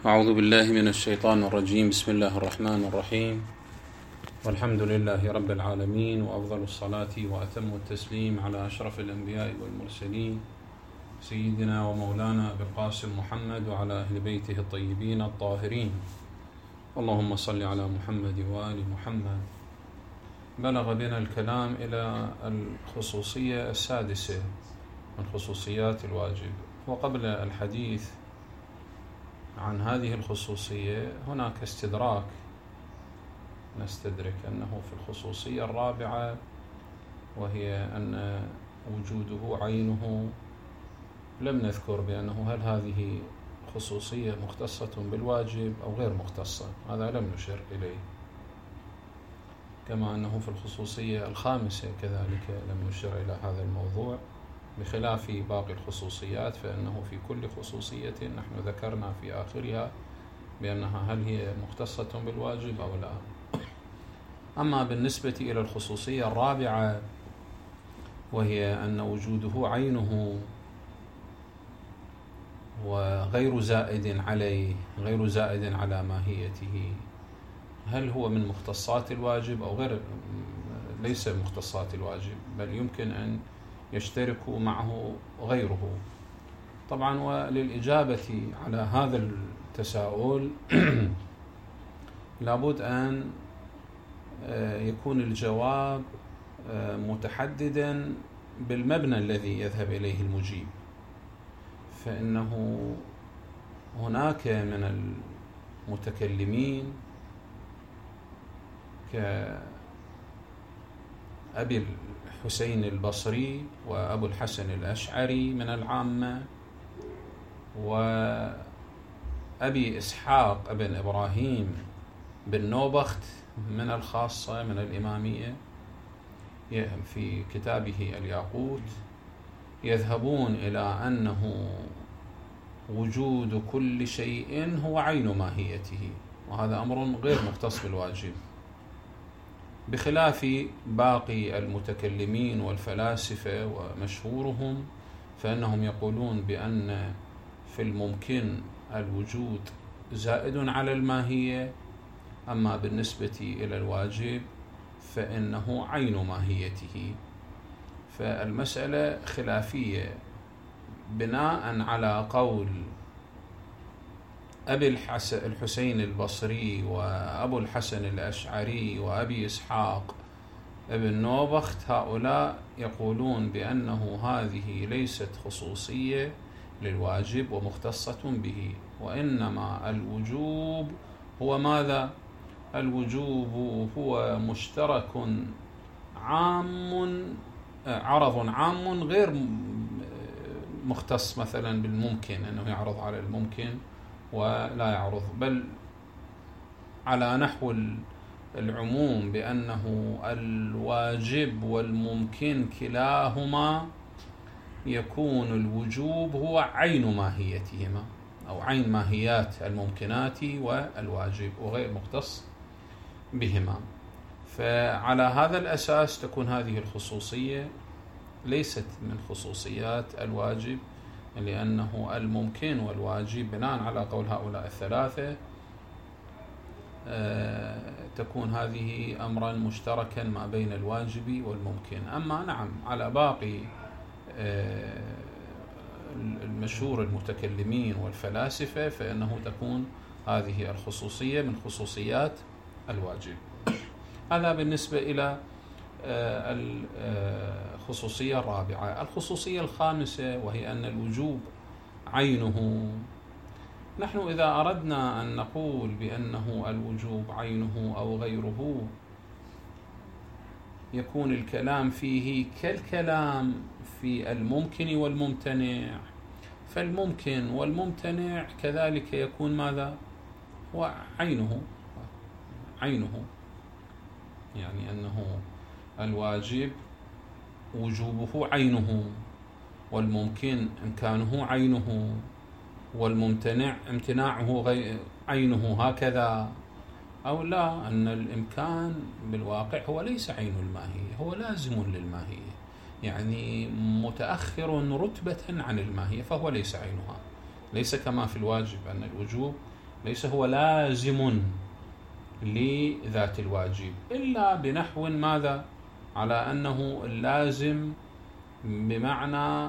أعوذ بالله من الشيطان الرجيم. بسم الله الرحمن الرحيم، والحمد لله رب العالمين، وأفضل الصلاة وأتم التسليم على أشرف الأنبياء والمرسلين سيدنا ومولانا أبي القاسم محمد وعلى أهل بيته الطيبين الطاهرين. اللهم صل على محمد وآل محمد. بلغ بنا الكلام إلى الخصوصية السادسة من خصوصيات الواجب، وقبل الحديث عن هذه الخصوصية هناك استدراك، نستدرك أنه في الخصوصية الرابعة، وهي أن وجوده عينه، لم نذكر بأنه هل هذه خصوصية مختصة بالواجب أو غير مختصة، هذا لم نشر إليه، كما أنه في الخصوصية الخامسة كذلك لم نشر إلى هذا الموضوع، بخلاف باقي الخصوصيات فإنه في كل خصوصية نحن ذكرنا في آخرها بأنها هل هي مختصة بالواجب أو لا. أما بالنسبة إلى الخصوصية الرابعة، وهي أن وجوده عينه وغير زائد عليه، غير زائد على ماهيته، هل هو من مختصات الواجب أو غير، ليس مختصات الواجب، بل يمكن أن يشترك معه غيره. طبعا وللإجابة على هذا التساؤل لابد أن يكون الجواب متحددا بالمبنى الذي يذهب إليه المجيب، فإنه هناك من المتكلمين كأبي الحسين البصري وأبو الحسن الأشعري من العامة، وأبي إسحاق ابن إبراهيم بن نوبخت من الخاصة من الإمامية في كتابه الياقوت، يذهبون إلى أنه وجود كل شيء هو عين ماهيته، وهذا أمر غير مختص بالواجب، بخلاف باقي المتكلمين والفلاسفة ومشهورهم، فإنهم يقولون بأن في الممكن الوجود زائد على الماهية، أما بالنسبة إلى الواجب فإنه عين ماهيته. فالمسألة خلافية بناء على قول أبي الحسين البصري وأبو الحسن الأشعري وأبي إسحاق ابن نوبخت. هؤلاء يقولون بأنه هذه ليست خصوصية للواجب ومختصة به، وإنما الوجوب هو ماذا؟ الوجوب هو مشترك عام، عرض عام غير مختص مثلا بالممكن، أنه يعرض على الممكن ولا يعرض، بل على نحو العموم بأنه الواجب والممكن كلاهما يكون الوجوب هو عين ماهيتهما، أو عين ماهيات الممكنات والواجب، وغير مختص بهما. فعلى هذا الأساس تكون هذه الخصوصية ليست من خصوصيات الواجب، لأنه الممكن والواجب بناء على قول هؤلاء الثلاثة تكون هذه أمرا مشتركا ما بين الواجب والممكن. أما نعم على باقي المشهور المتكلمين والفلاسفة فإنه تكون هذه الخصوصية من خصوصيات الواجب. هذا بالنسبة إلى الخصوصية الرابعة. الخصوصية الخامسة، وهي أن الوجوب عينه. نحن إذا أردنا أن نقول بأنه الوجوب عينه أو غيره، يكون الكلام فيه كالكلام في الممكن والممتنع، فالممكن والممتنع كذلك يكون ماذا؟ وعينه، يعني أنه الواجب وجوبه عينه، والممكن إمكانه عينه، والممتنع امتناعه عينه، هكذا. أو لا، أن الإمكان بالواقع هو ليس عين الماهية، هو لازم للماهية، يعني متأخر رتبة عن الماهية، فهو ليس عينها، ليس كما في الواجب أن الوجوب ليس هو لازم لذات الواجب، إلا بنحو ماذا؟ على أنه اللازم بمعنى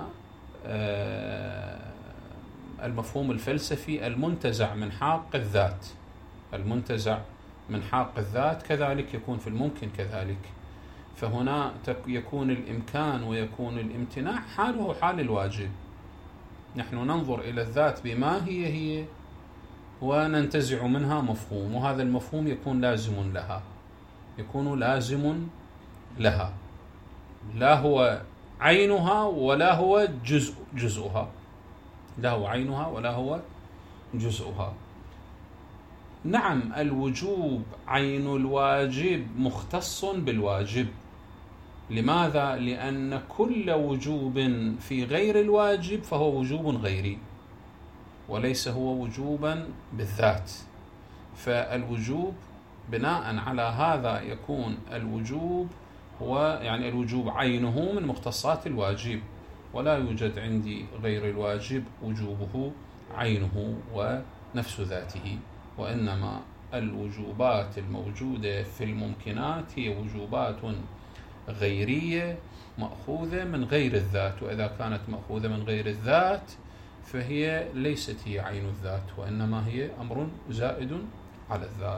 المفهوم الفلسفي المنتزع من حاق الذات. المنتزع من حاق الذات كذلك يكون في الممكن كذلك. فهنا يكون الإمكان ويكون الامتناع حاله حال الواجب. نحن ننظر إلى الذات بما هي وننتزع منها مفهوم، وهذا المفهوم يكون لازم لها، يكون لازم لها، لا هو عينها ولا هو جزءها، لا هو عينها ولا هو جزءها. نعم، الوجوب عين الواجب مختص بالواجب. لماذا؟ لأن كل وجوب في غير الواجب فهو وجوب غيري، وليس هو وجوبا بالذات. فالوجوب بناء على هذا يكون الوجوب هو يعني الوجوب عينه من مختصات الواجب، ولا يوجد عندي غير الواجب وجوبه عينه ونفس ذاته، وإنما الوجوبات الموجودة في الممكنات هي وجوبات غيرية مأخوذة من غير الذات، وإذا كانت مأخوذة من غير الذات فهي ليست هي عين الذات، وإنما هي أمر زائد على الذات.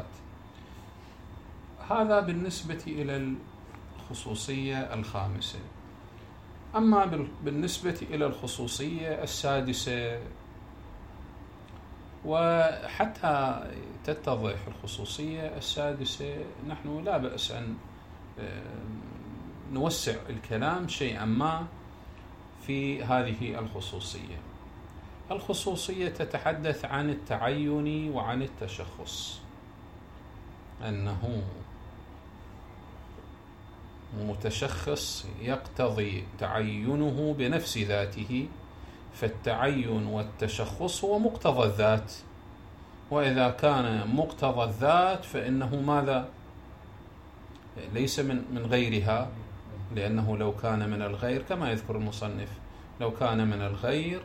هذا بالنسبة إلى الخصوصية الخامسة. أما بالنسبة إلى الخصوصية السادسة، وحتى تتضح الخصوصية السادسة نحن لا بأس أن نوسع الكلام شيئا ما في هذه الخصوصية. الخصوصية تتحدث عن التعين وعن التشخص، أنه متشخص يقتضي تعينه بنفس ذاته، فالتعين والتشخص هو مقتضى الذات، وإذا كان مقتضى الذات فإنه ماذا؟ ليس من غيرها، لأنه لو كان من الغير كما يذكر المصنف، لو كان من الغير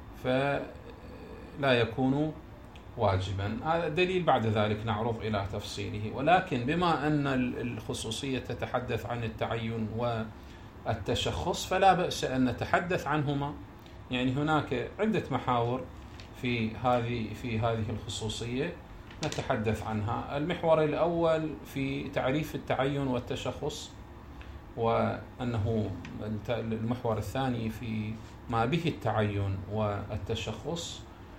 فلا يكون واجبا. هذا دليل بعد ذلك نعرض إلى تفصيله. ولكن بما أن الخصوصية تتحدث عن التعين والتشخص فلا بأس أن نتحدث عنهما. يعني هناك عدة محاور في هذه الخصوصية نتحدث عنها. المحور الأول في تعريف التعين والتشخص، وأنه المحور الثاني في ما به التعين والتشخص،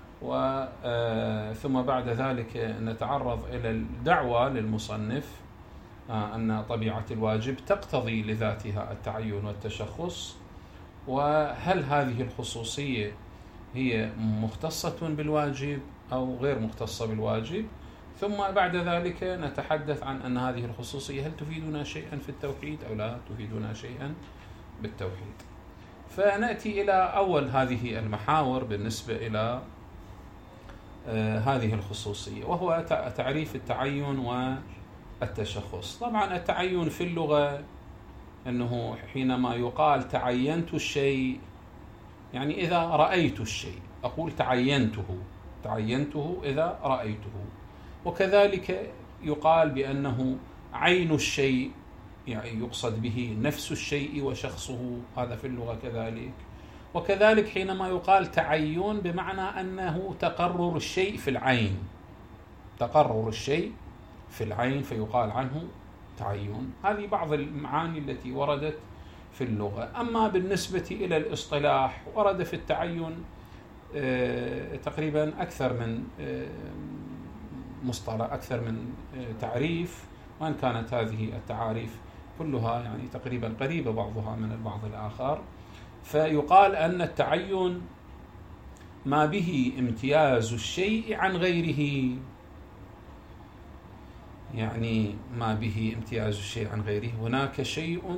ثم بعد ذلك نتعرض إلى الدعوة للمصنف أن طبيعة الواجب تقتضي لذاتها التعين والتشخص، وهل هذه الخصوصية هي مختصة بالواجب أو غير مختصة بالواجب. ثم بعد ذلك نتحدث عن أن هذه الخصوصية هل تفيدنا شيئا في التوحيد أو لا تفيدنا شيئا بالتوحيد. فنأتي إلى أول هذه المحاور بالنسبة إلى هذه الخصوصية، وهو تعريف التعين والتشخص. طبعا التعين في اللغة أنه حينما يقال تعينت الشيء، يعني إذا رأيت الشيء أقول تعينته إذا رأيته. وكذلك يقال بأنه عين الشيء، يعني يقصد به نفس الشيء وشخصه، هذا في اللغة كذلك. وكذلك حينما يقال تعين بمعنى أنه تقرر الشيء في العين، تقرر الشيء في العين فيقال عنه تعين. هذه بعض المعاني التي وردت في اللغة. أما بالنسبة إلى الاصطلاح ورد في التعين تقريبا أكثر من مصطلح، أكثر من تعريف، وإن كانت هذه التعاريف كلها يعني تقريبا قريبة بعضها من البعض الآخر. فيقال أن التعين ما به امتياز الشيء عن غيره، يعني ما به امتياز الشيء عن غيره. هناك شيء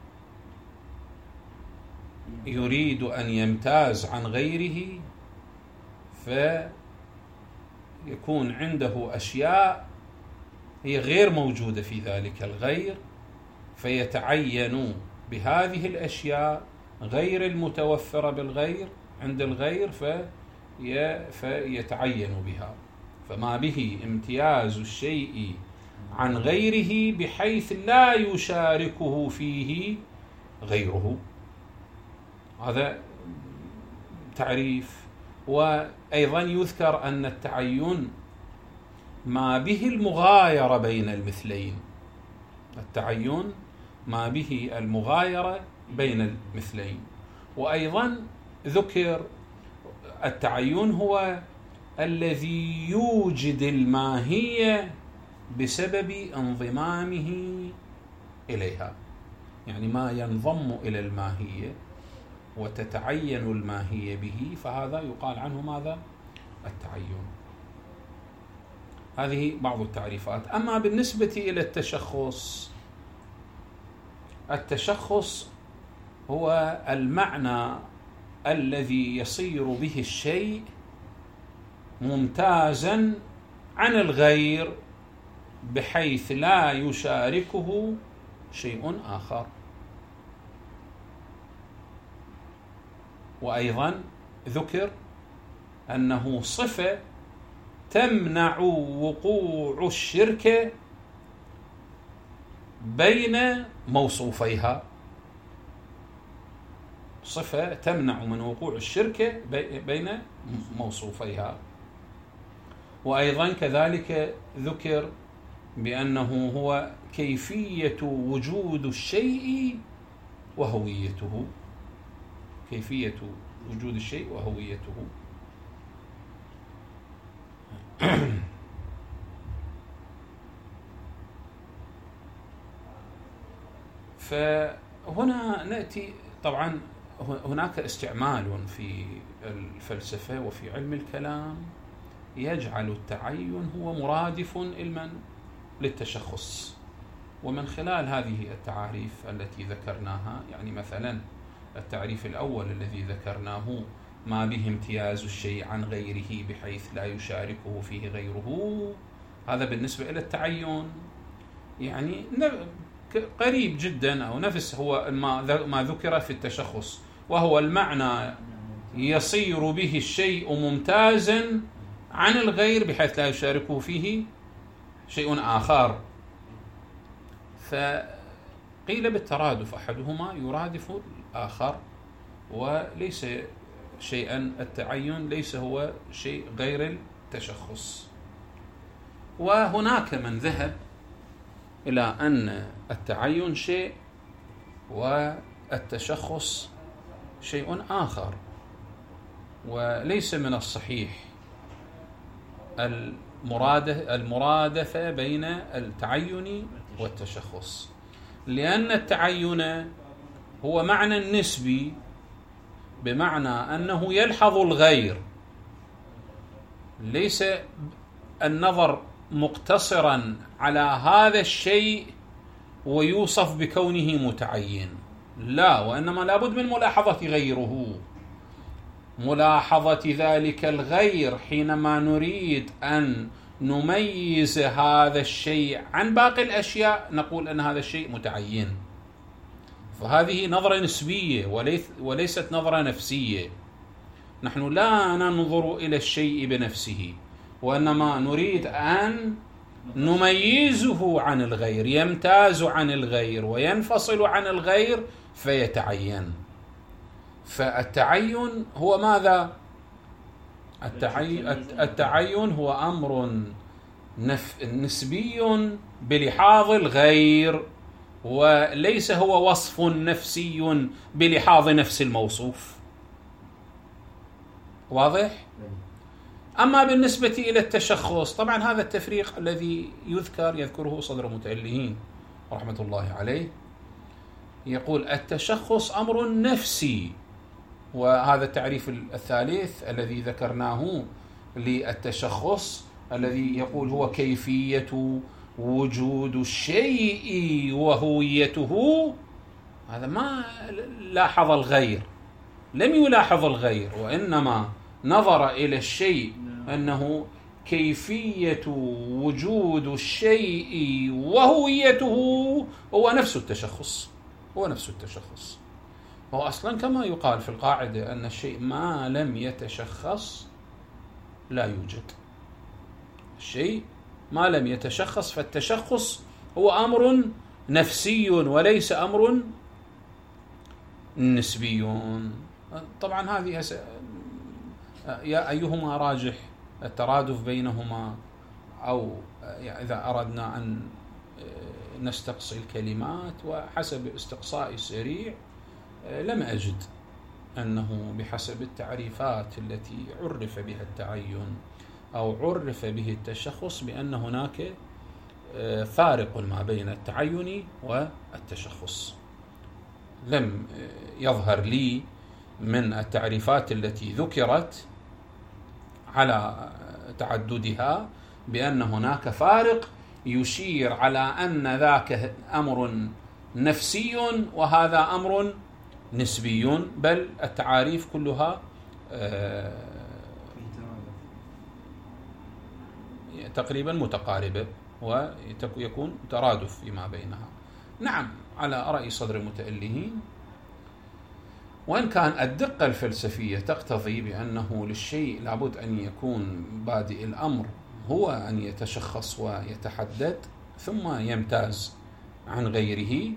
يريد أن يمتاز عن غيره فيكون عنده أشياء هي غير موجودة في ذلك الغير، فيتعين بهذه الأشياء غير المتوفرة بالغير عند الغير فيتعين بها. فما به امتياز الشيء عن غيره بحيث لا يشاركه فيه غيره. هذا تعريف. وأيضا يذكر أن التعين ما به المغايرة بين المثلين. التعين ما به المغايرة بين المثلين. وأيضا ذكر التعين هو الذي يوجد الماهية بسبب انضمامه إليها، يعني ما ينضم إلى الماهية وتتعين الماهية به، فهذا يقال عنه ماذا؟ التعين. هذه بعض التعريفات. أما بالنسبة إلى التشخص، التشخص هو المعنى الذي يصير به الشيء ممتازا عن الغير بحيث لا يشاركه شيء آخر. وأيضا ذكر أنه صفة تمنع وقوع الشرك بين موصوفيها، صفة تمنع من وقوع الشرك بين موصوفيها. وأيضا كذلك ذكر بأنه هو كيفية وجود الشيء وهويته، كيفية وجود الشيء وهويته. فهنا نأتي، طبعا هناك استعمال في الفلسفة وفي علم الكلام يجعل التعين هو مرادف للتشخص. ومن خلال هذه التعاريف التي ذكرناها، يعني مثلا التعريف الأول الذي ذكرناه ما به امتياز الشيء عن غيره بحيث لا يشاركه فيه غيره، هذا بالنسبة إلى التعين يعني قريب جدا أو نفس هو ما ذكر في التشخص، وهو المعنى يصير به الشيء ممتازا عن الغير بحيث لا يشاركه فيه شيء آخر. فقيل بالترادف، أحدهما يرادف الآخر وليس شيئا، التعين ليس هو شيء غير التشخص. وهناك من ذهب إلى أن التعين شيء والتشخص شيء آخر، وليس من الصحيح المرادفة بين التعين والتشخص، لأن التعين هو معنى نسبي، بمعنى أنه يلحظ الغير، ليس النظر مقتصرا على هذا الشيء ويوصف بكونه متعين، لا، وإنما لابد من ملاحظة غيره، ملاحظة ذلك الغير حينما نريد أن نميز هذا الشيء عن باقي الأشياء نقول أن هذا الشيء متعين. فهذه نظرة نسبية وليست نظرة نفسية. نحن لا ننظر إلى الشيء بنفسه، وإنما نريد أن نميزه عن الغير، يمتاز عن الغير وينفصل عن الغير فيتعين. فالتعين هو ماذا؟ التعين هو أمر نسبي بلحاظ الغير، وليس هو وصف نفسي بلحاظ نفس الموصوف. واضح؟ أما بالنسبة إلى التشخص، طبعا هذا التفريق الذي يذكره صدر المتألهين رحمة الله عليه، يقول التشخص أمر نفسي، وهذا التعريف الثالث الذي ذكرناه للتشخص الذي يقول هو كيفية وجود الشيء وهويته، هذا ما لاحظ الغير، لم يلاحظ الغير، وإنما نظر إلى الشيء أنه كيفية وجود الشيء وهويته هو نفس التشخص، هو نفس التشخص. هو أصلا كما يقال في القاعدة أن الشيء ما لم يتشخص لا يوجد، الشيء ما لم يتشخص، فالتشخص هو أمر نفسي وليس أمر نسبي. طبعا هذه أيهما راجح، الترادف بينهما، أو إذا أردنا أن نستقصي الكلمات وحسب استقصاء السريع لم أجد أنه بحسب التعريفات التي عرف بها التعين أو عرف به التشخص بأن هناك فارق ما بين التعين والتشخص. لم يظهر لي من التعريفات التي ذكرت على تعددها بأن هناك فارق يشير على أن ذاك أمر نفسي وهذا أمر نسبي، بل التعاريف كلها تقريبا متقاربة ويكون ترادف فيما بينها. نعم، على رأي صدر المتألهين، وإن كان الدقة الفلسفية تقتضي بأنه للشيء لابد أن يكون بادئ الأمر هو أن يتشخص ويتحدد ثم يمتاز عن غيره.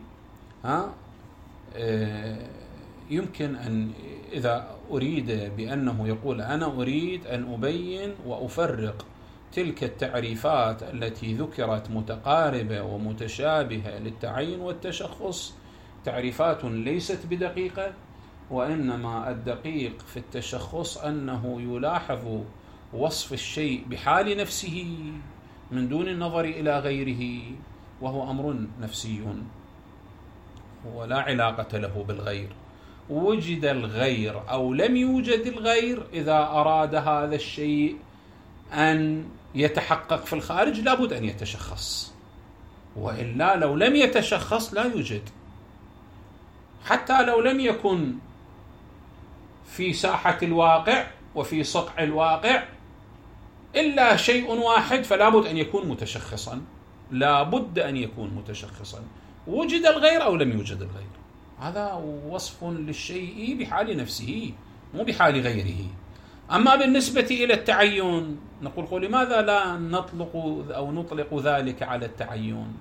يمكن أن إذا أريد بأنه يقول أنا أريد أن أبين وأفرق تلك التعريفات التي ذكرت متقاربة ومتشابهة للتعين والتشخص تعريفات ليست بدقيقة، وإنما الدقيق في التشخص أنه يلاحظ وصف الشيء بحال نفسه من دون النظر إلى غيره، وهو أمر نفسي ولا علاقة له بالغير. وجد الغير أو لم يوجد الغير، إذا أراد هذا الشيء أن يتحقق في الخارج لابد أن يتشخص، وإلا لو لم يتشخص لا يوجد. حتى لو لم يكن في ساحة الواقع وفي صقع الواقع إلا شيء واحد فلابد أن يكون متشخصا، لابد أن يكون متشخصا، وجد الغير أو لم يوجد الغير. هذا وصف للشيء بحال نفسه مو بحال غيره. أما بالنسبة إلى التعين نقول لماذا لا نطلق ذلك على التعين؟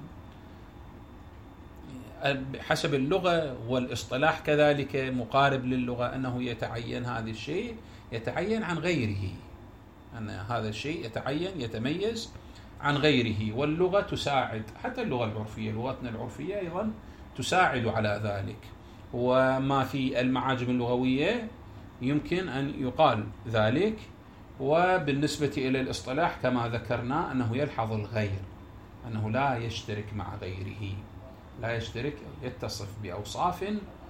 حسب اللغة والاصطلاح كذلك مقارب للغة، أنه يتعين هذا الشيء يتعين عن غيره، أن هذا الشيء يتعين يتميز عن غيره. واللغة تساعد، حتى اللغة العرفية، لغتنا العرفية أيضا تساعد على ذلك. وما في المعاجم اللغوية يمكن أن يقال ذلك. وبالنسبة إلى الاصطلاح كما ذكرنا أنه يلحظ الغير، أنه لا يشترك مع غيره، لا يشترك، يتصف بأوصاف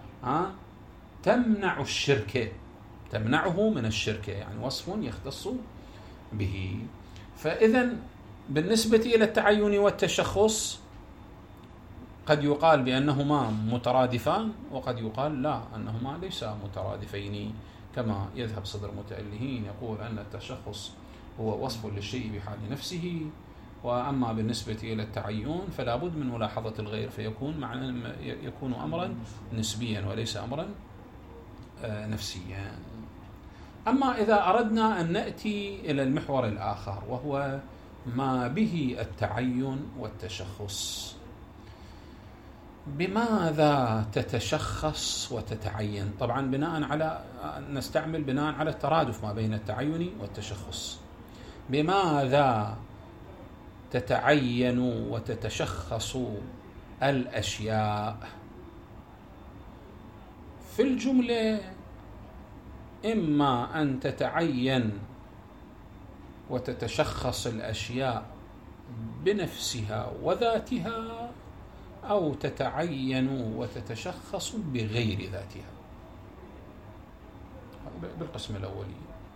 تمنع الشرك، تمنعه من الشرك، يعني وصف يختص به. فإذا بالنسبة إلى التعين والتشخص قد يقال بأنهما مترادفان، وقد يقال لا، أنهما ليس مترادفين، كما يذهب صدر المتألهين يقول أن التشخص هو وصف للشيء بحال نفسه، وأما بالنسبة إلى التعين فلا بد من ملاحظة الغير، يكون أمرا نسبيا وليس أمرا نفسيا. أما إذا أردنا أن نأتي إلى المحور الآخر وهو ما به التعين والتشخص، بماذا تتشخص وتتعين؟ طبعا نستعمل بناء على الترادف ما بين التعين والتشخص. بماذا تتعين وتتشخص الأشياء؟ في الجملة إما أن تتعين وتتشخص الأشياء بنفسها وذاتها، أو تتعين وتتشخص بغير ذاتها، بالقسم الأولي.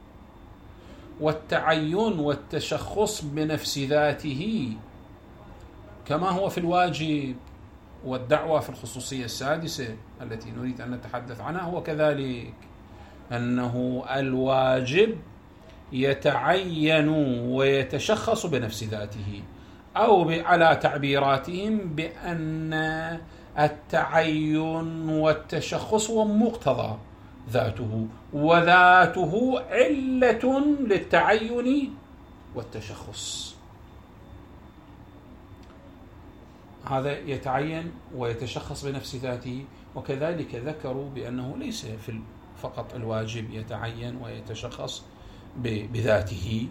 والتعين والتشخص بنفس ذاته كما هو في الواجب والدعوة في الخصوصية السادسة التي نريد أن نتحدث عنها، هو كذلك أنه الواجب يتعين ويتشخص بنفس ذاته، أو على تعبيراتهم بأن التعين والتشخص هو مقتضى ذاته، وذاته علة للتعين والتشخص. هذا يتعين ويتشخص بنفس ذاته. وكذلك ذكروا بأنه ليس فقط الواجب يتعين ويتشخص بذاته،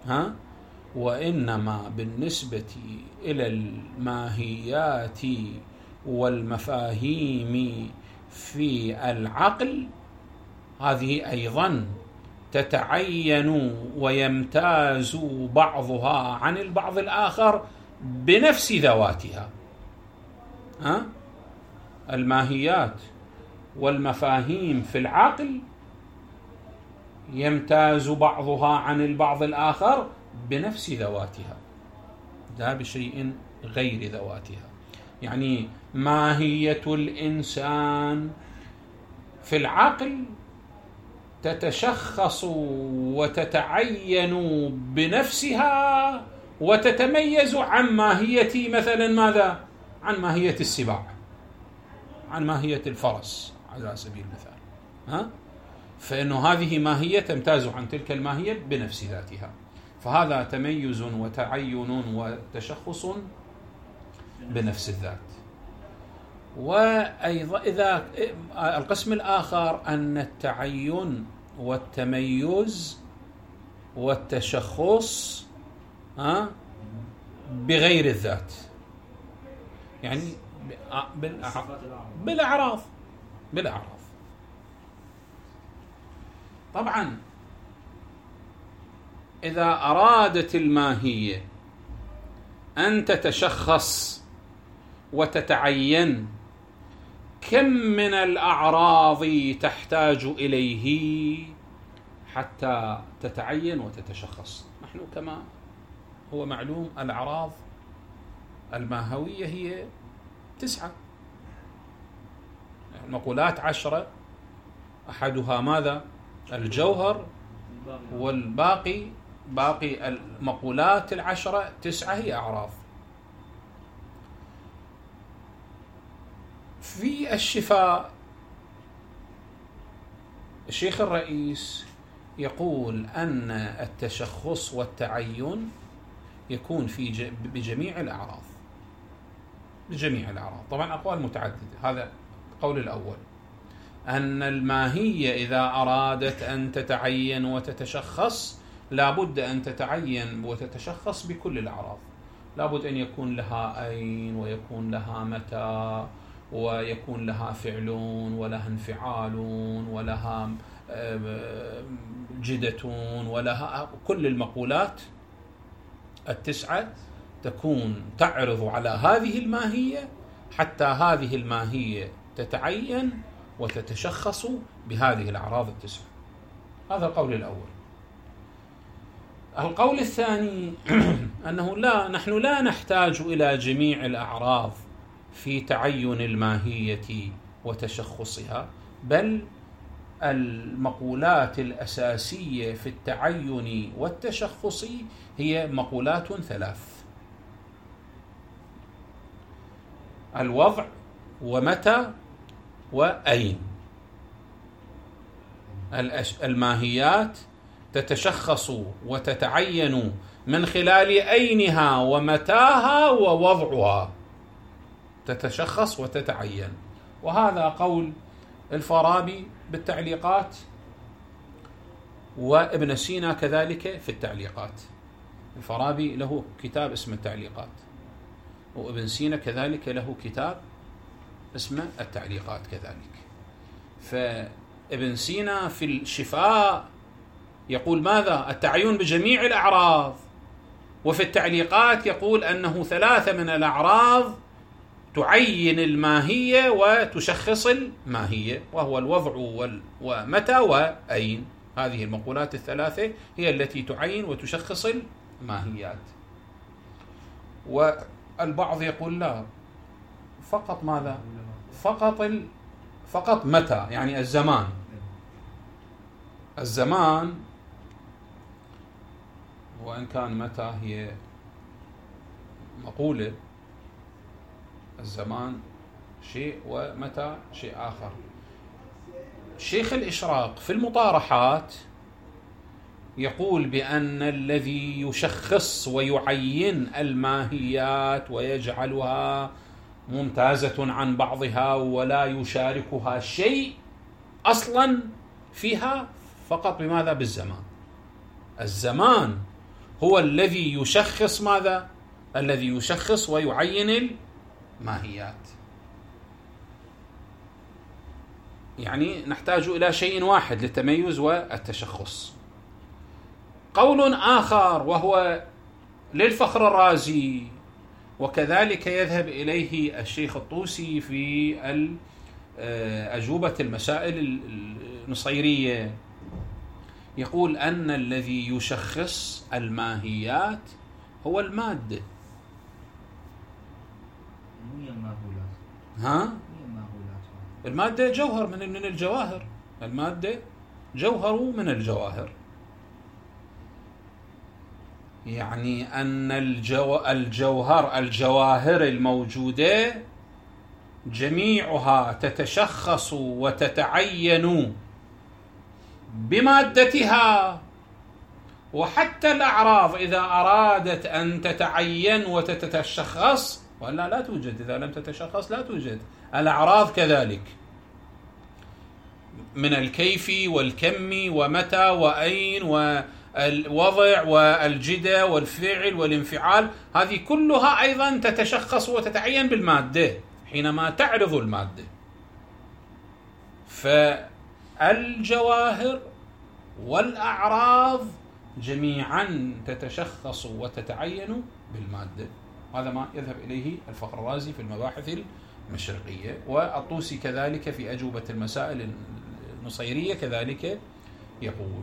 وإنما بالنسبة إلى الماهيات والمفاهيم في العقل هذه أيضا تتعين ويمتاز بعضها عن البعض الآخر بنفس ذواتها. الماهيات والمفاهيم في العقل يمتاز بعضها عن البعض الآخر بنفس ذواتها لا بشيء غير ذواتها. يعني ماهية الإنسان في العقل تتشخص وتتعين بنفسها وتتميز عن ماهية مثلا ماذا؟ عن ماهية السباع، عن ماهية الفرس على سبيل المثال. فإنه هذه ماهية تمتاز عن تلك الماهية بنفس ذاتها. فهذا تميز وتعين وتشخص بنفس الذات. وأيضا إذا القسم الآخر أن التعين والتميز والتشخص بغير الذات، يعني بالأعراض. طبعا إذا أرادت الماهية أن تتشخص وتتعين كم من الأعراض تحتاج إليه حتى تتعين وتتشخص؟ نحن كما هو معلوم الأعراض الماهوية هي 9، المقولات 10، أحدها ماذا؟ الجوهر، والباقي باقي المقولات 9 هي أعراض. في الشفاء الشيخ الرئيس يقول أن التشخص والتعين يكون بجميع الأعراض، بجميع الأعراض. طبعا أقوال متعددة، هذا القول الأول، أن الماهية إذا أرادت أن تتعين وتتشخص لابد أن تتعين وتتشخص بكل الأعراض. لابد أن يكون لها عين، ويكون لها متى، ويكون لها فعل، ولها انفعال، ولها جدة، ولها كل المقولات 9 تكون تعرض على هذه الماهية حتى هذه الماهية تتعين وتتشخص بهذه الأعراض 9. هذا القول الأول. القول الثاني أنه لا، نحن لا نحتاج إلى جميع الأعراض في تعين الماهية وتشخصها، بل المقولات الأساسية في التعين والتشخص هي مقولات 3: الوضع، ومتى، وأين. الماهيات تتشخص وتتعين من خلال أينها ومتاها ووضعها، تتشخص وتتعين. وهذا قول الفارابي بالتعليقات، وابن سينا كذلك في التعليقات. الفارابي له كتاب اسمه التعليقات، وابن سينا كذلك له كتاب اسمه التعليقات كذلك. فابن سينا في الشفاء يقول ماذا؟ التعين بجميع الأعراض. وفي التعليقات يقول أنه 3 من الأعراض تعين الماهية وتشخص الماهية، وهو الوضع ومتى وأين. هذه المقولات 3 هي التي تعين وتشخص الماهيات. والبعض يقول لا، فقط ماذا؟ فقط متى، يعني الزمان، وإن كان متى هي مقولة، الزمان شيء ومتى شيء آخر. شيخ الإشراق في المطارحات يقول بأن الذي يشخص ويعين الماهيات ويجعلها ممتازة عن بعضها ولا يشاركها شيء أصلا فيها، فقط بماذا؟ بالزمان. الزمان هو الذي يشخص ماذا؟ الذي يشخص ويعين الماهيات. يعني نحتاج إلى شيء واحد للتميز والتشخص. قول آخر وهو للفخر الرازي، وكذلك يذهب إليه الشيخ الطوسي في أجوبة المسائل النصيرية، يقول أن الذي يشخص الماهيات هو المادة. المادة جوهر من الجواهر، المادة جوهر من الجواهر. يعني أن الجواهر الموجودة جميعها تتشخص وتتعين بمادتها، وحتى الأعراض إذا أرادت أن تتعين وتتشخص، ولا لا توجد، إذا لم تتشخص لا توجد. الأعراض كذلك، من الكيف والكم ومتى وأين والوضع والجدة والفعل والانفعال، هذه كلها أيضا تتشخص وتتعين بالمادة حينما تعرض المادة. فالجواهر والأعراض جميعا تتشخص وتتعين بالمادة. هذا ما يذهب إليه الفخر الرازي في المباحث المشرقية، والطوسي كذلك في أجوبة المسائل النصيرية كذلك يقول.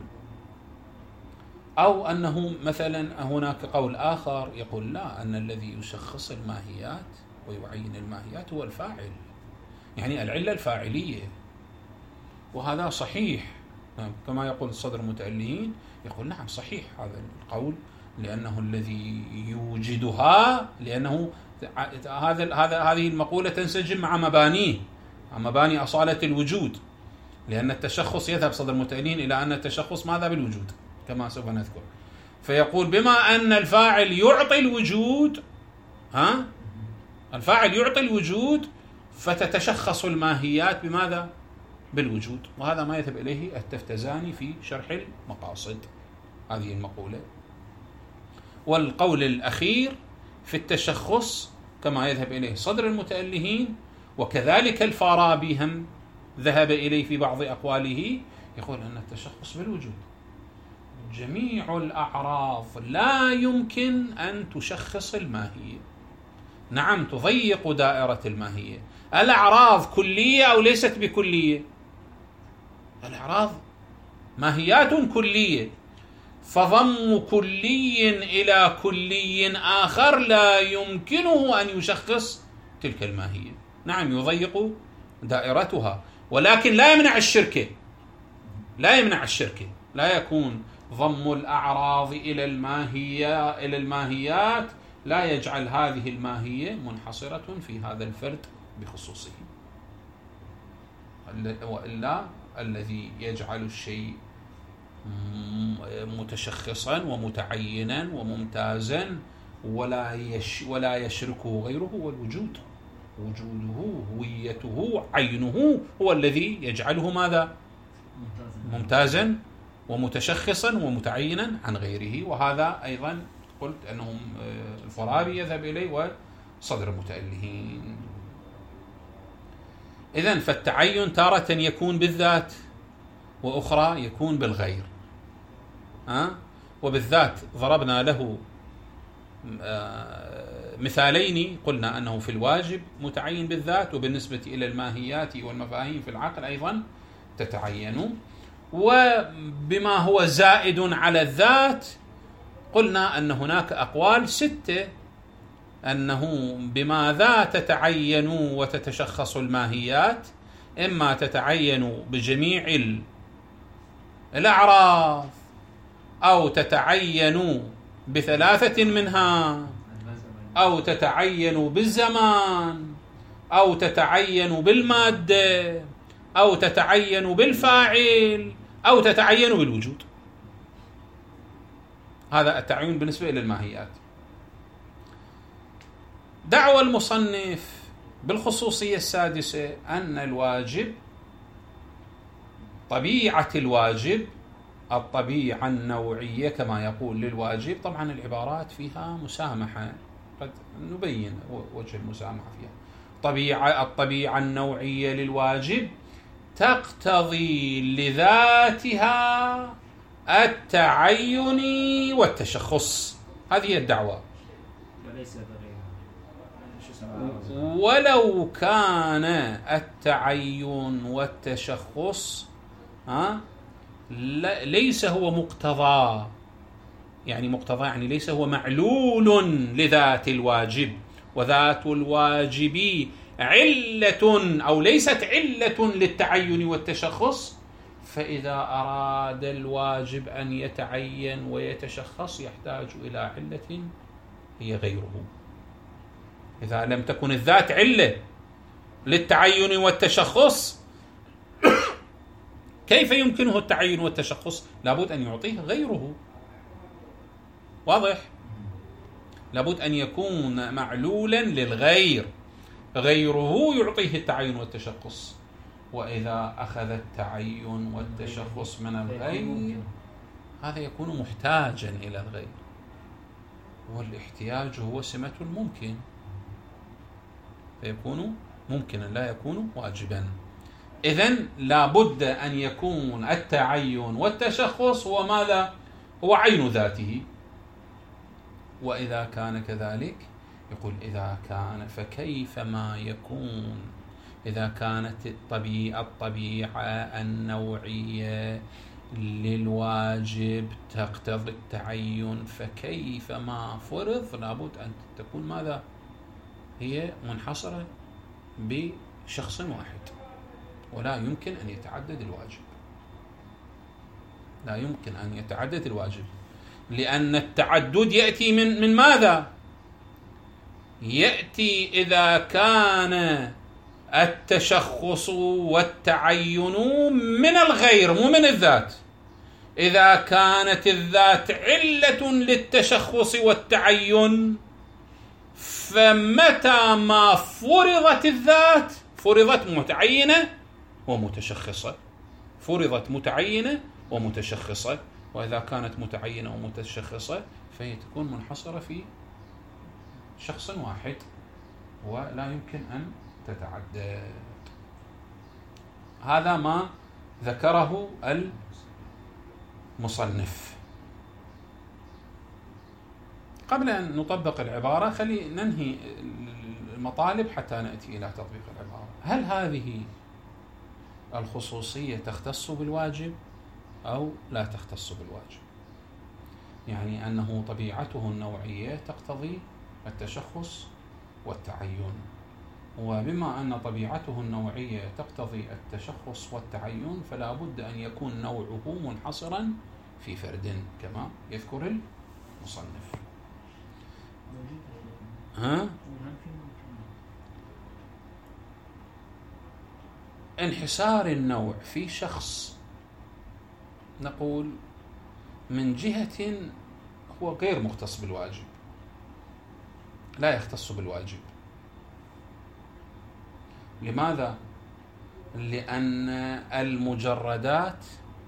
أو أنه مثلا هناك قول آخر يقول لا، أن الذي يشخص الماهيات ويعين الماهيات هو الفاعل، يعني العلة الفاعلية. وهذا صحيح كما يقول الصدر المتألهين، يقول نعم صحيح هذا القول، لأنه الذي يوجدها، لأنه هذه المقولة تنسجم مع مبانيه، مع مباني أصالة الوجود، لأن التشخص يذهب صدر المتألهين إلى أن التشخص ماذا؟ بالوجود كما سوف نذكر. فيقول بما أن الفاعل يعطي الوجود، الفاعل يعطي الوجود، فتتشخص الماهيات بماذا؟ بالوجود. وهذا ما يذهب إليه التفتزاني في شرح المقاصد هذه المقولة. والقول الأخير في التشخص كما يذهب إليه صدر المتألهين، وكذلك الفارابي هم ذهب إليه في بعض أقواله، يقول أن التشخص بالوجود. جميع الأعراض لا يمكن أن تشخص الماهية، نعم تضيق دائرة الماهية. الأعراض كلية أو ليست بكلية؟ الأعراض ماهيات كلية، فضم كلي إلى كلي آخر لا يمكنه أن يشخص تلك الماهية. نعم يضيق دائرتها، ولكن لا يمنع الشركة، لا يمنع الشركة. لا يكون ضم الأعراض إلى الماهيات لا يجعل هذه الماهية منحصرة في هذا الفرد بخصوصه، وإلا الذي يجعل الشيء متشخصا ومتعينا وممتازا ولا يشركه غيره هو الوجود. وجوده، هويته، عينه هو الذي يجعله ماذا؟ ممتازا ومتشخصا ومتعينا عن غيره. وهذا أيضا قلت أنهم الفارابي يذهب إليه وصدر المتألهين. إذن فالتعين تارة يكون بالذات، وأخرى يكون بالغير. وبالذات ضربنا له مثالين، قلنا أنه في الواجب متعين بالذات، وبالنسبة إلى الماهيات والمفاهيم في العقل أيضا تتعين. وبما هو زائد على الذات قلنا أن هناك أقوال 6 أنه بماذا تتعين وتتشخص الماهيات. إما تتعين بجميع الأعراض، أو تتعين ب3 منها، أو تتعين بالزمان، أو تتعين بالمادة، أو تتعين بالفاعل، أو تتعين بالوجود. هذا التعيين بالنسبة إلى الماهيات. دعوى المصنف بالخصوصية السادسة أن الواجب، طبيعة الواجب، الطبيعة النوعية كما يقول للواجب، طبعا العبارات فيها مسامحة، قد نبين وجه المسامحة فيها. الطبيعة النوعية للواجب تقتضي لذاتها التعين والتشخص، هذه هي الدعوة. ولو كان التعين والتشخص ليس هو مقتضى، يعني مقتضى يعني ليس هو معلول لذات الواجب، وذات الواجب علة أو ليست علة للتعين والتشخص، فإذا أراد الواجب أن يتعين ويتشخص يحتاج إلى علة هي غيره. إذا لم تكن الذات علة للتعين والتشخص كيف يمكنه التعين والتشخص؟ لابد أن يعطيه غيره، واضح؟ لابد أن يكون معلولا للغير، غيره يعطيه التعين والتشخص. وإذا أخذ التعين والتشخص من الغير هذا يكون محتاجا إلى الغير، والاحتياج هو سمة الممكن، فيكون ممكنا لا يكون واجبا. إذن لابد أن يكون التعين والتشخص هو ماذا؟ هو عين ذاته. وإذا كان كذلك يقول إذا كان فكيف ما يكون إذا كانت الطبيعة النوعية للواجب تقتضي التعين، فكيف ما فرض لابد أن تكون ماذا؟ هي منحصرة بشخص واحد، ولا يمكن أن يتعدد الواجب، لا يمكن أن يتعدد الواجب، لأن التعدد يأتي من ماذا؟ يأتي إذا كان التشخص والتعين من الغير مو من الذات. إذا كانت الذات علة للتشخص والتعين، فمتى ما فرضت الذات فرضت متعينة ومتشخصة، فرضت متعينة ومتشخصة. وإذا كانت متعينة ومتشخصة فهي تكون منحصرة في شخص واحد ولا يمكن أن تتعدد. هذا ما ذكره المصنف. قبل أن نطبق العبارة خلي ننهي المطالب حتى نأتي إلى تطبيق العبارة. هل هذه الخصوصية تختص بالواجب أو لا تختص بالواجب؟ يعني أنه طبيعته النوعية تقتضي التشخص والتعين، وبما أن طبيعته النوعية تقتضي التشخص والتعين فلا بد أن يكون نوعه منحصرا في فرد كما يذكر المصنف. انحسار النوع في شخص نقول من جهة هو غير مختص بالواجب، لا يختص بالواجب. لماذا؟ لأن المجردات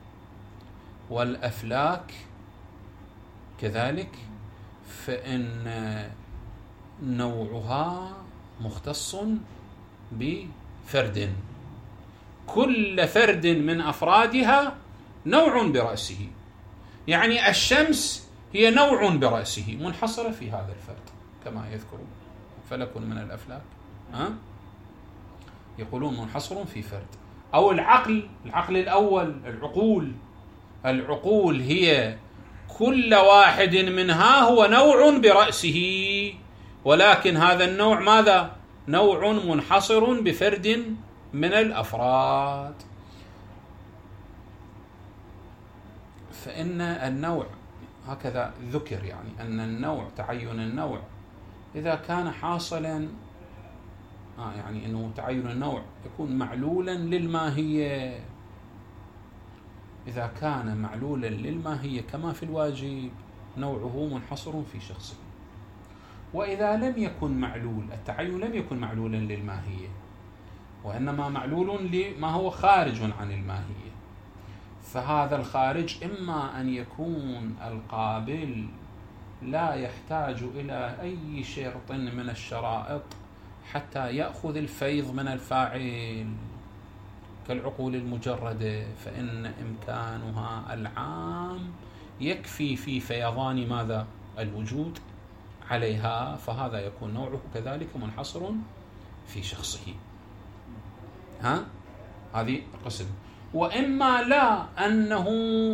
والأفلاك كذلك فإن نوعها مختص بفرد، كل فرد من أفرادها نوع برأسه، يعني الشمس هي نوع برأسه منحصرة في هذا الفرد كما يذكر فلك من الأفلاك يقولون منحصر في فرد. أو العقل الأول، العقول هي كل واحد منها هو نوع برأسه، ولكن هذا النوع ماذا؟ نوع منحصر بفرد من الأفراد. فإن النوع هكذا ذكر، يعني أن النوع تعين النوع إذا كان حاصلا يعني أنه تعين النوع يكون معلولا للماهية. إذا كان معلولا للماهية كما في الواجب نوعه منحصر في شخصه. وإذا لم يكن معلول، التعين لم يكن معلولا للماهية وإنما معلول لما هو خارج عن الماهية، فهذا الخارج إما أن يكون القابل لا يحتاج إلى أي شرط من الشرائط حتى يأخذ الفيض من الفاعل كالعقول المجردة، فإن إمكانها العام يكفي في فيضان ماذا؟ الوجود عليها، فهذا يكون نوعه كذلك منحصر في شخصه. هذه قسم. وإما لا، أنه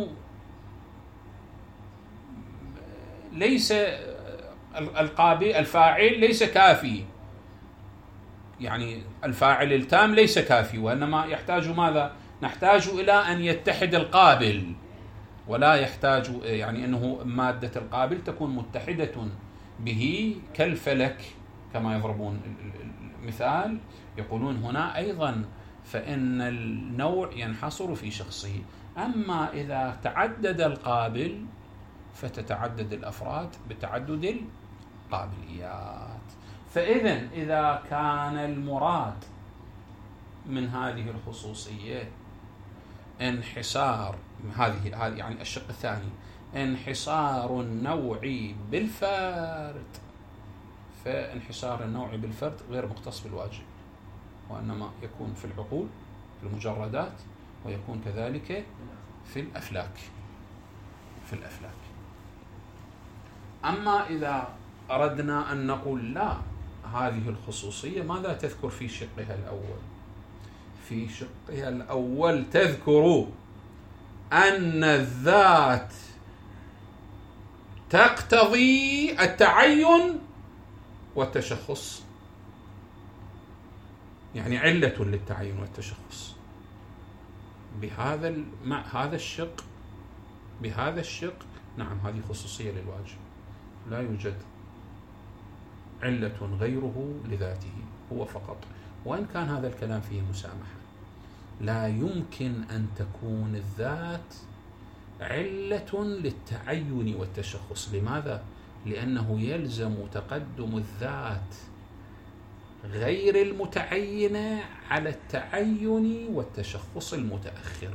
ليس القابل الفاعل ليس كافي، يعني الفاعل التام ليس كافي، وإنما يحتاج ماذا؟ نحتاج إلى أن يتحد القابل، ولا يحتاج يعني أنه مادة القابل تكون متحدة به كالفلك كما يضربون المثال، يقولون هنا أيضا فإن النوع ينحصر في شخصه. أما إذا تعدد القابل فتتعدد الأفراد بتعدد القابليات. فإذن إذا كان المراد من هذه الخصوصية انحصار هذه يعني الشق الثاني انحصار النوع بالفرد، فانحصار النوع بالفرد غير مختص بالواجب، وإنما يكون في العقول في المجردات، ويكون كذلك في الأفلاك أما إذا أردنا أن نقول لا، هذه الخصوصية ماذا تذكر في شقها الأول؟ في شقها الأول تذكر أن الذات تقتضي التعين والتشخص، يعني علة للتعين والتشخص. بهذا الشق نعم هذه خصوصية للواجب، لا يوجد علة غيره لذاته هو فقط. وإن كان هذا الكلام فيه مسامحة، لا يمكن أن تكون الذات علة للتعين والتشخص. لماذا؟ لأنه يلزم تقدم الذات غير المتعينة على التعين والتشخص المتأخر،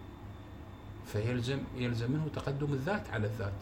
يلزم منه تقدم الذات على الذات.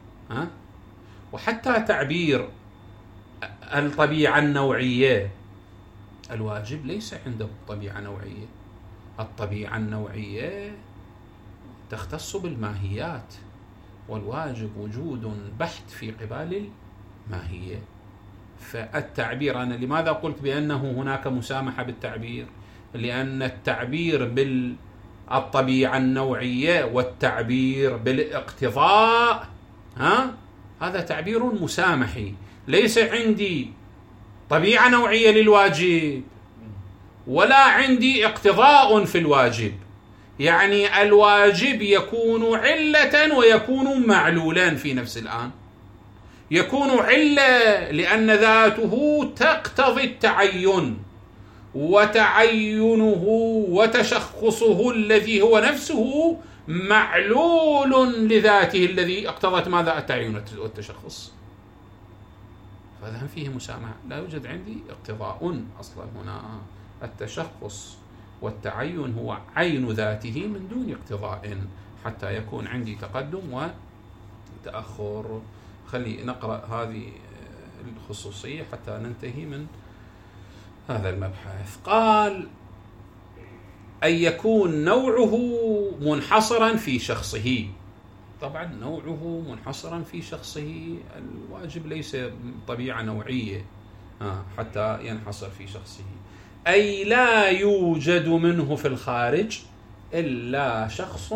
وحتى تعبير الطبيعة النوعية، الواجب ليس عنده طبيعة نوعية، الطبيعة النوعية تختص بالماهيات، والواجب وجود بحت في قبال الماهية. فالتعبير، أنا لماذا قلت بأنه هناك مسامحة بالتعبير؟ لأن التعبير بالطبيعة النوعية والتعبير بالاقتضاء هذا تعبير مسامحي. ليس عندي طبيعة نوعية للواجب ولا عندي اقتضاء في الواجب، يعني الواجب يكون علة ويكون معلولا في نفس الآن. يكون علة لأن ذاته تقتضي التعين، وتعينه وتشخصه الذي هو نفسه معلول لذاته الذي اقتضت ماذا؟ التعين والتشخص. فهذا فيه مسامحة، لا يوجد عندي اقتضاء أصلا هنا. التشخص والتعين هو عين ذاته من دون اقتضاء حتى يكون عندي تقدم وتأخر. خلي نقرأ هذه الخصوصية حتى ننتهي من هذا المبحث. قال أن يكون نوعه منحصرا في شخصه. طبعا نوعه منحصرا في شخصه، الواجب ليس طبيعة نوعية حتى ينحصر في شخصه. أي لا يوجد منه في الخارج إلا شخص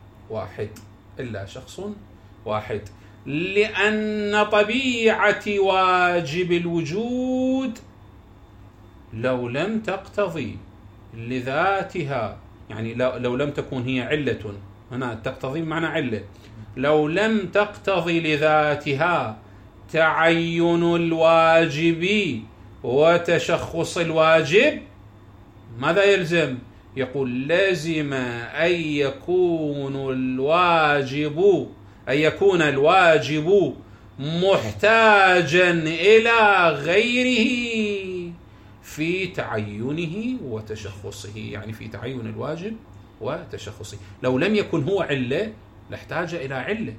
واحد، لأن طبيعة واجب الوجود لو لم تقتضي لذاتها، يعني لو لم تكن هي علة، هنا تقتضي بمعنى علة، لو لم تقتضي لذاتها تعين الواجب وتشخص الواجب، ماذا يلزم؟ يقول لازم أن يكون الواجب محتاجا إلى غيره في تعينه وتشخصه، يعني في تعين الواجب وتشخصه. لو لم يكن هو علة لاحتاج إلى علة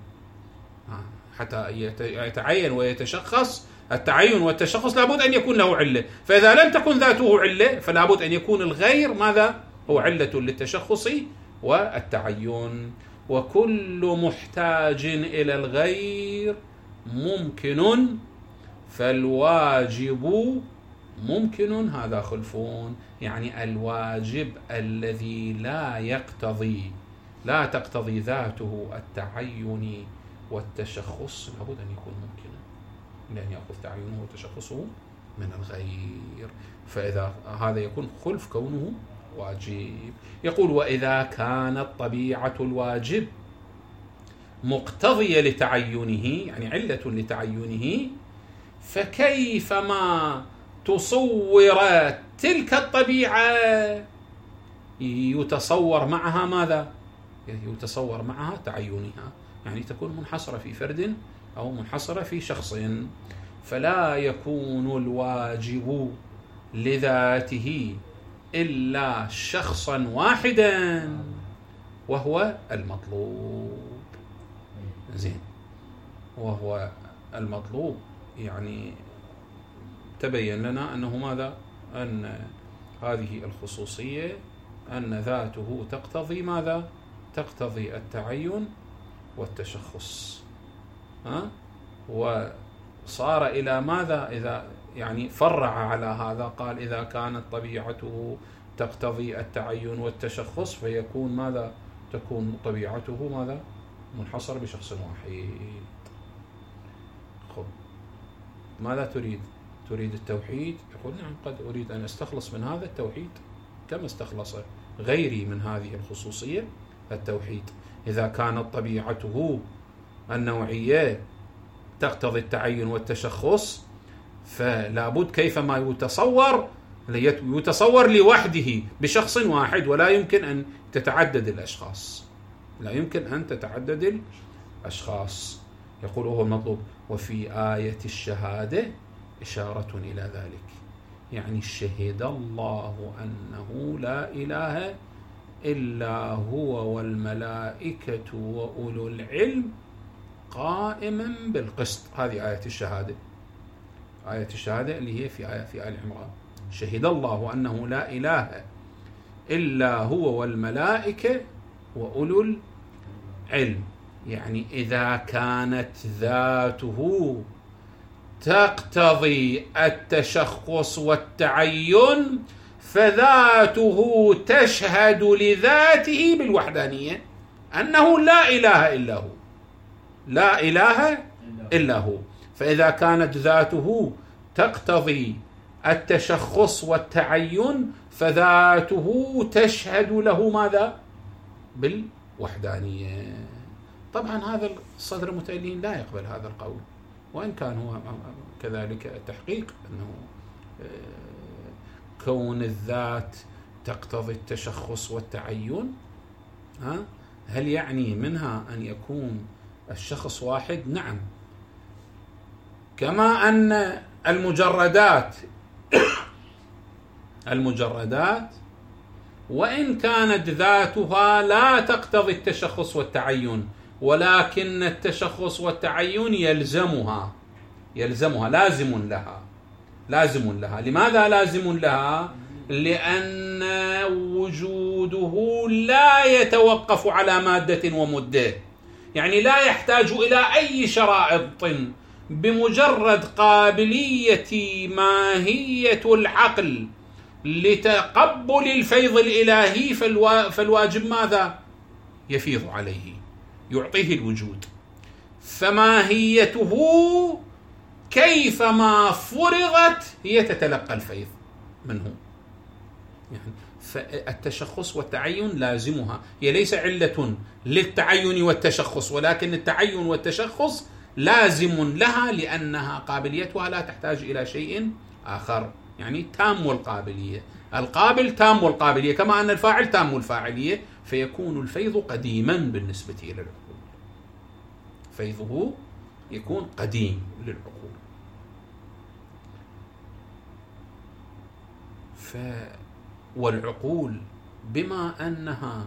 حتى يتعين ويتشخص. التعين والتشخص لابد أن يكون له علة، فإذا لم تكن ذاته علة فلابد أن يكون الغير ماذا؟ هو علة للتشخص والتعين. وكل محتاج إلى الغير ممكن فالواجب ممكن. هذا خلفون، يعني الواجب الذي لا تقتضي ذاته التعين والتشخص لابد أن يكون ممكنا، لأن يأخذ تعينه وتشخصه من الغير، فإذا هذا يكون خلف كونه واجب. يقول: وإذا كانت طبيعة الواجب مقتضية لتعينه، يعني علة لتعينه، فكيفما تصورت تلك الطبيعة يتصور معها ماذا؟ يتصور معها تعينها، يعني تكون منحصرة في فرد أو منحصرة في شخص، فلا يكون الواجب لذاته إلا شخصا واحدا وهو المطلوب. زين، وهو المطلوب يعني تبين لنا أنه ماذا؟ أن هذه الخصوصية أن ذاته تقتضي ماذا؟ تقتضي التعين والتشخص. وصار إلى ماذا؟ إذا يعني فرع على هذا، قال: إذا كانت طبيعته تقتضي التعين والتشخص فيكون ماذا؟ تكون طبيعته ماذا؟ منحصر بشخص واحد. خب، ماذا تريد؟ تريد التوحيد؟ يقول: نعم، قد أريد أن أستخلص من هذا التوحيد كما استخلص غيري من هذه الخصوصية التوحيد. إذا كانت طبيعته النوعية تقتضي التعين والتشخص فلا بد كيفما يتصور لوحده بشخص واحد، ولا يمكن أن تتعدد الأشخاص، لا يمكن أن تتعدد الأشخاص. يقول: هو المطلوب. وفي آية الشهادة إشارة إلى ذلك، يعني شهد الله أنه لا إله إلا هو والملائكة وأولو العلم قائما بالقسط. هذه آية الشهادة، آية الشهادة اللي هي في آل عمران. شهد الله أنه لا إله إلا هو والملائكة وأولو العلم، يعني إذا كانت ذاته تقتضي التشخص والتعين فذاته تشهد لذاته بالوحدانية أنه لا إله إلا هو، لا إله إلا هو. فإذا كانت ذاته تقتضي التشخص والتعين فذاته تشهد له ماذا؟ بالوحدانية. طبعا هذا الصدر المتألين لا يقبل هذا القول، وإن كان هو كذلك التحقيق أنه كون الذات تقتضي التشخص والتعين، هل يعني منها أن يكون الشخص واحد؟ نعم، كما أن المجردات وإن كانت ذاتها لا تقتضي التشخص والتعين، ولكن التشخص والتعين يلزمها لازم لها. لماذا لازم لها؟ لأن وجوده لا يتوقف على مادة ومدة، يعني لا يحتاج إلى أي شرائط. بمجرد قابلية ماهية العقل لتقبل الفيض الإلهي فالواجب ماذا؟ يفيض عليه، يعطيه الوجود. فماهيته كيفما فرضت هي تتلقى الفيض منه، يعني فالتشخص والتعين لازمها، هي ليس علة للتعين والتشخص، ولكن التعين والتشخص لازم لها لأنها قابليتها لا تحتاج إلى شيء آخر، يعني تام القابلية. القابل تام القابلية، كما أن الفاعل تام الفاعلية، فيكون الفيض قديما بالنسبة إلى العقول، فيضه يكون قديم للعقول. والعقول بما أنها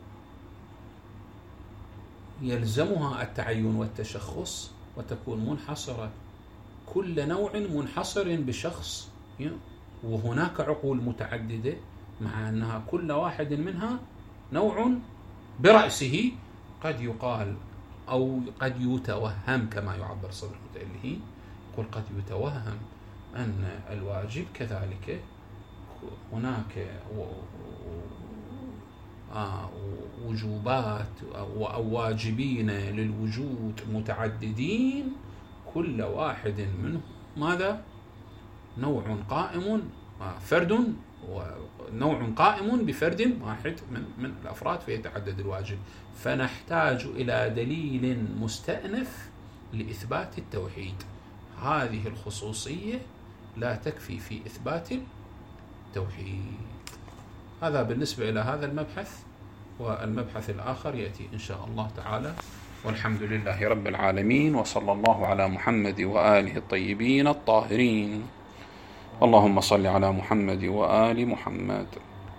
يلزمها التعين والتشخص وتكون منحصرة، كل نوع منحصر بشخص، وهناك عقول متعددة مع أنها كل واحد منها نوع برأسه، قد يقال أو قد يتوهم كما يعبر صدر المتألهين، يقول قد يتوهم أن الواجب كذلك هناك وجوبات أو واجبين للوجود متعددين، كل واحد منهم ماذا؟ نوع قائم فرد، ونوع قائم بفرد واحد من الأفراد، فيتعدد الواجب. فنحتاج إلى دليل مستأنف لإثبات التوحيد. هذه الخصوصية لا تكفي في إثبات التوحيد. هذا بالنسبة إلى هذا المبحث، والمبحث الآخر يأتي إن شاء الله تعالى. والحمد لله رب العالمين، وصلى الله على محمد وآله الطيبين الطاهرين. اللهم صل على محمد وآل محمد.